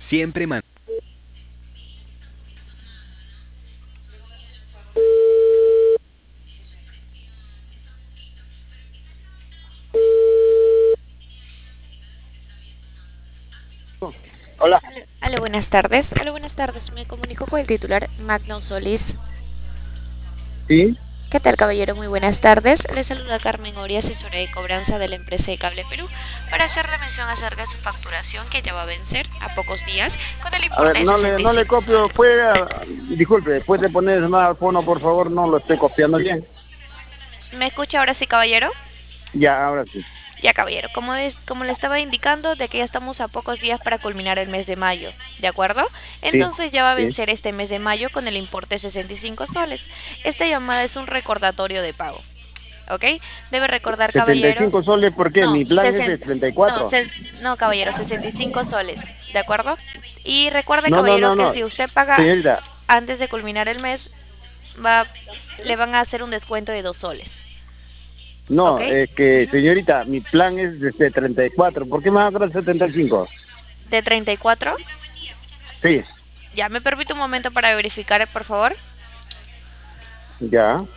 Siempre man. Hola. Aló, buenas tardes. Aló, buenas tardes. Me comunico con el titular Magno Solís. Sí, ¿Qué tal, caballero? Muy buenas tardes. Le saluda Carmen Oria, asesora de cobranza de la empresa de Cable Perú, para hacerle mención acerca de su facturación que ya va a vencer a pocos días con el a ver, importe de no le 65 copio, soles. disculpe, puede poner más al fono, por favor, no lo estoy copiando bien. ¿Me escucha ahora sí, caballero? Ya, ahora sí. Ya, caballero, como le estaba indicando, de que ya estamos a pocos días para culminar el mes de mayo, ¿de acuerdo? Sí, Entonces ya va a sí. vencer este mes de mayo con el importe de 65 soles. Esta llamada es un recordatorio de pago, ¿ok? Debe recordar, caballero. 75 soles, ¿por qué? No, Mi plan es de 34. no, caballero, 65 soles, ¿de acuerdo? Y recuerde, No, no, caballero, no, que no. si usted paga Señorita, antes de culminar el mes, va, le van a hacer un descuento de 2 soles, ¿ok? no, es que, Ujú. señorita, mi plan es de 34. ¿Por qué me va a cobrar 75? De 34. Sí, Ya, ¿me permite un momento para verificar, por favor? ya.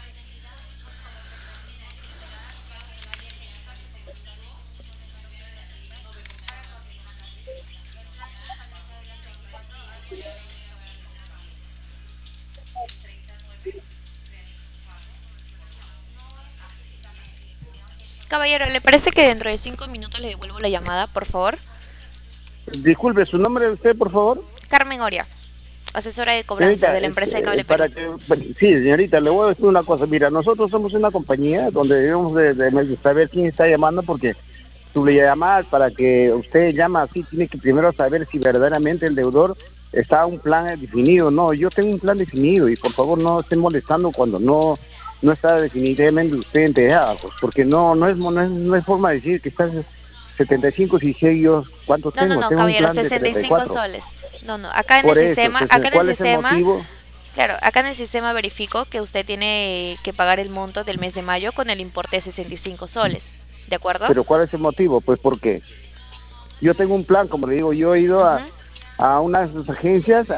Caballero, ¿le parece que dentro de 5 minutos le devuelvo la llamada, por favor? Disculpe, ¿su nombre de usted, por favor? Carmen Oria, asesora de cobranza Señorita, de la empresa de Cable Perú. sí, señorita, le voy a decir una cosa. Mira, nosotros somos una compañía donde debemos de saber quién está llamando porque tú le llamas para que usted llama así, tiene que primero saber si verdaderamente el deudor está a un plan definido. No, yo tengo un plan definido y por favor no esté molestando cuando no está definitivamente usted enterado, pues, porque no es forma de decir que está 75 si sé yo cuántos No, no, tengo. no, Tengo un caballero, plan de 65 34. soles. No, no, acá en el Por eso, sistema, entonces, ¿cuál es el motivo? claro, acá en el sistema verifico que usted tiene que pagar el monto del mes de mayo con el importe de 65 soles. ¿De acuerdo? Pero ¿cuál es el motivo? Pues porque yo tengo un plan, como le digo, yo he ido Ujú. a unas agencias,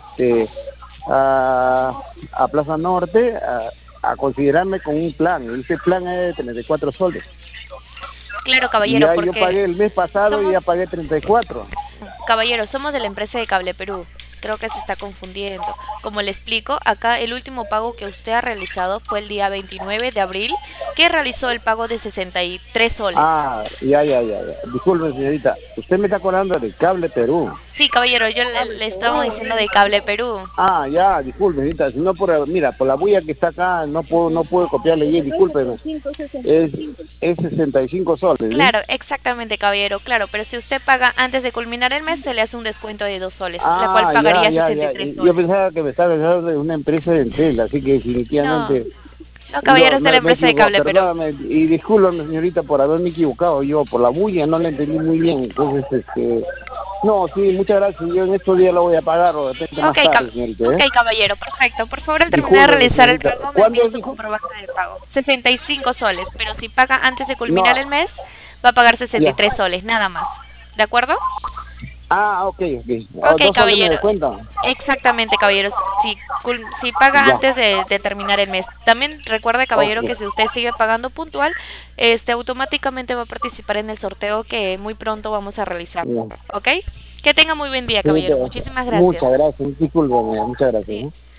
a Plaza Norte, a considerarme con un plan. Y ese plan es de 34 soles. Claro, Y caballero, ya yo porque pagué el mes pasado y ya somos, pagué 34. caballero, somos de la empresa de Cable Perú. Creo que se está confundiendo. Como le explico, acá el último pago que usted ha realizado fue el día 29 de abril, que realizó el pago de 63 soles. Ah, ya. Disculpe, señorita. Usted me está cobrando de Cable Perú. Sí, caballero, yo le estaba diciendo de Cable Perú. Ah, ya, disculpe, señorita. Si no mira, por la bulla que está acá, no puedo copiarle bien, discúlpeme. Es, es 65 soles, ¿sí? Claro, exactamente, caballero, claro, pero si usted paga antes de culminar el mes, se le hace un descuento de 2 soles, la cual Ah, pagaría ya. 63 Yo soles. pensaba que me estaba hablando de una empresa de Entel, así que No, definitivamente no, caballero, es de la me he empresa de equivocado. Cable Perú. Perdóname y discúlpame, señorita, por haberme equivocado. Yo por la bulla no la entendí muy bien. Entonces, no, sí, muchas gracias. Yo en estos días lo voy a pagar o de repente más tarde, señorita, Ok, ¿eh? caballero, perfecto. Por favor, al terminar de Discúlpeme, realizar el señorita. pago, me envía ¿Cuándo su dijo? comprobante de pago. 65 soles, pero si paga antes de culminar No, el mes, va a pagar ya. 63 soles, nada más. ¿De acuerdo? Ah, ok. Ok, 2 soles me caballero. descuentan. Exactamente, caballero. Si paga Ya, antes de terminar el mes. También recuerde, caballero, ok. que si usted sigue pagando puntual, automáticamente va a participar en el sorteo que muy pronto vamos a realizar. Ya. ¿Ok? Que tenga muy buen día, Sí, caballero. Muchísimas muchas gracias. gracias. Discúlpeme, muchas gracias, Sí. ¿eh?